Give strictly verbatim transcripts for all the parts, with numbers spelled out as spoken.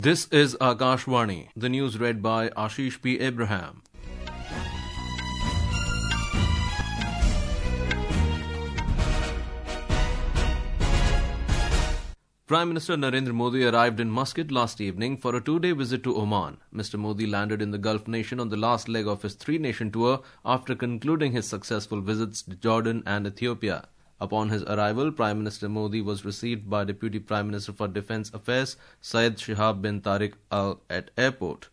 This is Akashvani, the news read by Ashish P. Abraham. Prime Minister Narendra Modi arrived in Muscat last evening for a two-day visit to Oman. Mister Modi landed in the Gulf nation on the last leg of his three-nation tour after concluding his successful visits to Jordan and Ethiopia. Upon his arrival, Prime Minister Modi was received by Deputy Prime Minister for Defence Affairs Syed Shihab bin Tariq Al at airport.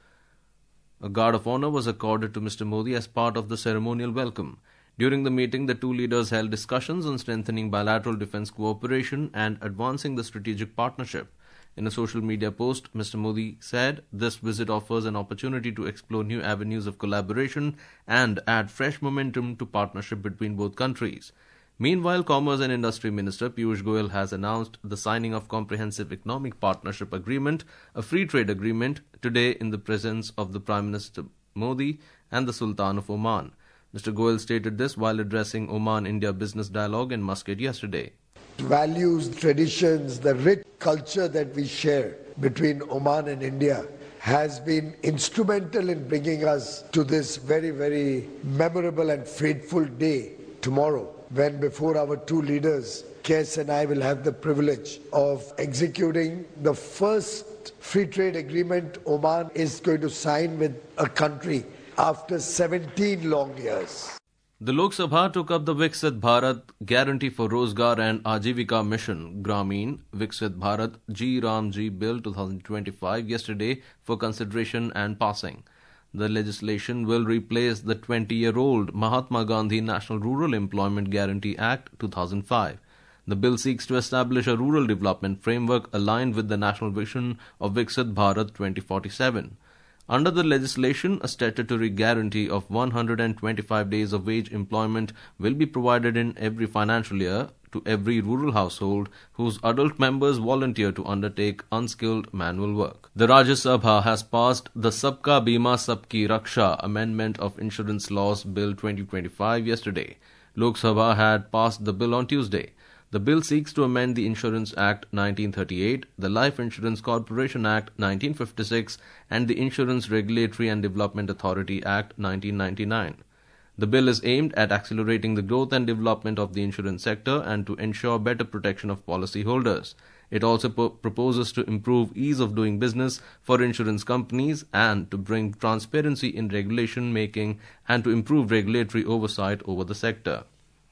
A guard of honour was accorded to Mister Modi as part of the ceremonial welcome. During the meeting, the two leaders held discussions on strengthening bilateral defence cooperation and advancing the strategic partnership. In a social media post, Mister Modi said, "This visit offers an opportunity to explore new avenues of collaboration and add fresh momentum to partnership between both countries." Meanwhile, Commerce and Industry Minister Piyush Goyal has announced the signing of Comprehensive Economic Partnership Agreement, a free trade agreement, today in the presence of the Prime Minister Modi and the Sultan of Oman. Mister Goyal stated this while addressing Oman-India Business Dialogue in Muscat yesterday. Values, traditions, the rich culture that we share between Oman and India has been instrumental in bringing us to this very, very memorable and fateful day tomorrow, when before our two leaders, K S and I will have the privilege of executing the first free trade agreement Oman is going to sign with a country after seventeen long years. The Lok Sabha took up the Viksit Bharat Guarantee for Rozgar and Ajivika Mission Grameen Viksit Bharat G Ram Ji Bill twenty twenty-five yesterday for consideration and passing. The legislation will replace the twenty-year-old Mahatma Gandhi National Rural Employment Guarantee Act two thousand five. The bill seeks to establish a rural development framework aligned with the national vision of Viksit Bharat twenty forty-seven. Under the legislation, a statutory guarantee of one hundred twenty-five days of wage employment will be provided in every financial year to every rural household whose adult members volunteer to undertake unskilled manual work. The Rajya Sabha has passed the Sabka Bima Sabki Raksha Amendment of Insurance Laws Bill twenty twenty-five yesterday. Lok Sabha had passed the bill on Tuesday. The bill seeks to amend the Insurance Act nineteen thirty-eight, the Life Insurance Corporation Act nineteen fifty-six, and the Insurance Regulatory and Development Authority Act nineteen ninety-nine. The bill is aimed at accelerating the growth and development of the insurance sector and to ensure better protection of policyholders. It also po- proposes to improve ease of doing business for insurance companies and to bring transparency in regulation making and to improve regulatory oversight over the sector.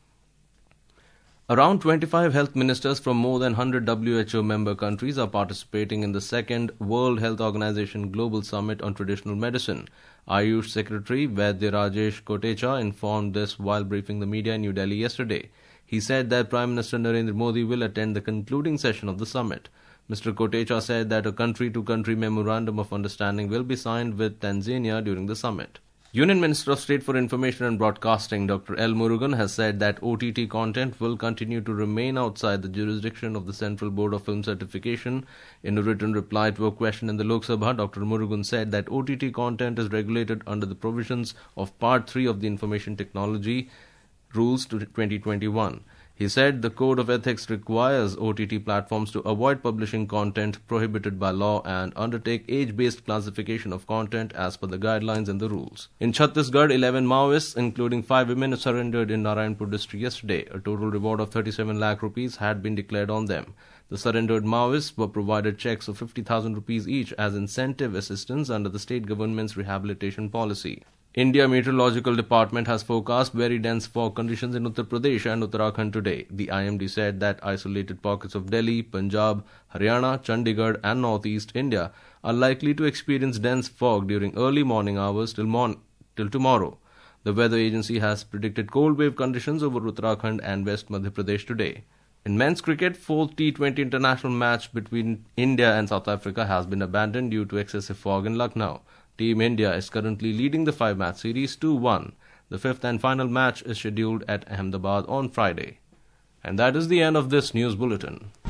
Around twenty-five health ministers from more than one hundred W H O member countries are participating in the second World Health Organization Global Summit on Traditional Medicine. Ayush Secretary Vaidya Rajesh Kotecha informed this while briefing the media in New Delhi yesterday. He said that Prime Minister Narendra Modi will attend the concluding session of the summit. Mister Kotecha said that a country-to-country memorandum of understanding will be signed with Tanzania during the summit. Union Minister of State for Information and Broadcasting Doctor L. Murugan has said that O T T content will continue to remain outside the jurisdiction of the Central Board of Film Certification. In a written reply to a question in the Lok Sabha, Doctor Murugan said that O T T content is regulated under the provisions of Part three of the Information Technology Rules twenty twenty-one. He said the Code of Ethics requires O T T platforms to avoid publishing content prohibited by law and undertake age-based classification of content as per the guidelines and the rules. In Chhattisgarh, eleven Maoists, including five women, surrendered in Narayanpur district yesterday. A total reward of thirty-seven lakh rupees had been declared on them. The surrendered Maoists were provided checks of fifty thousand rupees each as incentive assistance under the state government's rehabilitation policy. India Meteorological Department has forecast very dense fog conditions in Uttar Pradesh and Uttarakhand today. The I M D said that isolated pockets of Delhi, Punjab, Haryana, Chandigarh and northeast India are likely to experience dense fog during early morning hours till, mon- till tomorrow. The weather agency has predicted cold wave conditions over Uttarakhand and West Madhya Pradesh today. In men's cricket, fourth T twenty international match between India and South Africa has been abandoned due to excessive fog in Lucknow. Team India is currently leading the five-match series two one. The fifth and final match is scheduled at Ahmedabad on Friday. And that is the end of this news bulletin.